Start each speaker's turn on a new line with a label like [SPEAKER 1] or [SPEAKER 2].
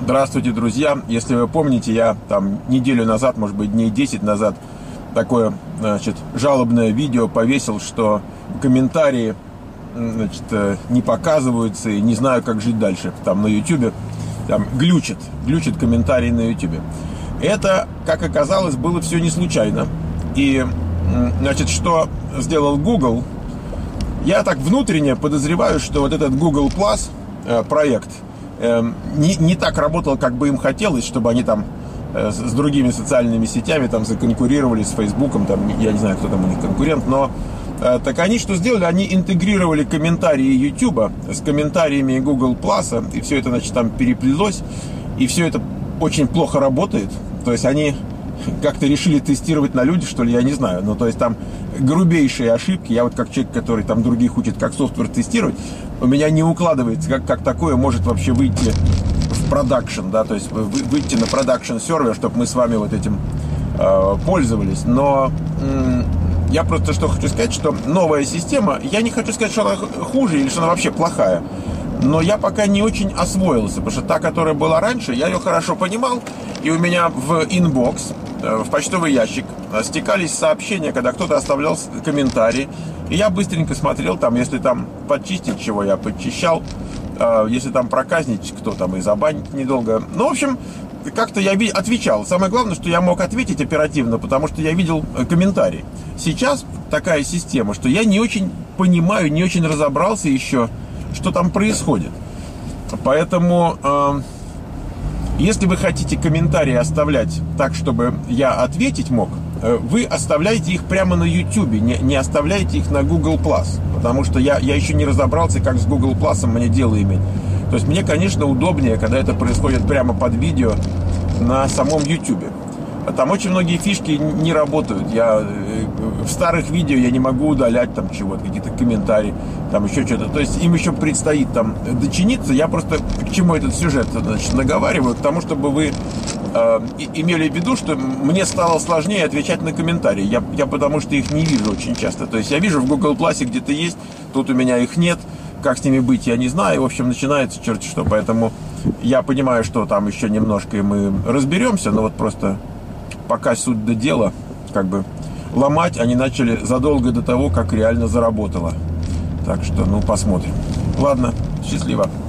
[SPEAKER 1] Здравствуйте, друзья! Если вы помните, я там неделю назад, может быть, дней 10 назад, такое, жалобное видео повесил, что комментарии, не показываются, и не знаю, как жить дальше. Там на YouTube, там глючит комментарии на YouTube. Это, как оказалось, было все не случайно. И, что сделал Google? Я так внутренне подозреваю, что вот этот Google Plus проект не так работал, как бы им хотелось, чтобы они там с другими социальными сетями там законкурировали с Фейсбуком, там, я не знаю, кто там у них конкурент, но так они что сделали? Они интегрировали комментарии YouTube с комментариями Google Plus, и все это, там переплелось, и все это очень плохо работает. То есть они как-то решили тестировать на людях, что ли, я не знаю. Ну, то есть там грубейшие ошибки. Я вот как человек, который там других учит, как софтвер тестировать, у меня не укладывается, как такое может вообще выйти в продакшн, да, то есть выйти на продакшн сервер, чтобы мы с вами вот этим пользовались. Но я просто что хочу сказать, что новая система, я не хочу сказать, что она хуже или что она вообще плохая, но я пока не очень освоился, потому что та, которая была раньше, я ее хорошо понимал, и у меня в инбокс, в почтовый ящик стекались сообщения, когда кто-то оставлял комментарии, и я быстренько смотрел, там, если там подчистить чего, я подчищал, если там проказнить, кто там и забанить недолго. Ну, в общем, как-то я отвечал. Самое главное, что я мог ответить оперативно, потому что я видел комментарии. Сейчас такая система, что я не очень понимаю, не очень разобрался еще, что там происходит. Поэтому, если вы хотите комментарии оставлять так, чтобы я ответить мог, вы оставляете их прямо на YouTube, не оставляйте их на Google+. Потому что я еще не разобрался, как с Google Plus мне дело иметь. То есть мне, конечно, удобнее, когда это происходит прямо под видео на самом YouTube. Там очень многие фишки не работают. В старых видео я не могу удалять там чего-то, какие-то комментарии, там еще что-то. То есть им еще предстоит там дочиниться. Я просто к чему этот сюжет, наговариваю? К тому, чтобы вы имели в виду, что мне стало сложнее отвечать на комментарии. Я потому что их не вижу очень часто. То есть я вижу в Google Plus где-то есть, тут у меня их нет. Как с ними быть, я не знаю. В общем, начинается черти что. Поэтому я понимаю, что там еще немножко и мы разберемся, но вот просто пока суть до дела, как бы ломать они начали задолго до того, как реально заработало. Так что, посмотрим. Ладно, счастливо.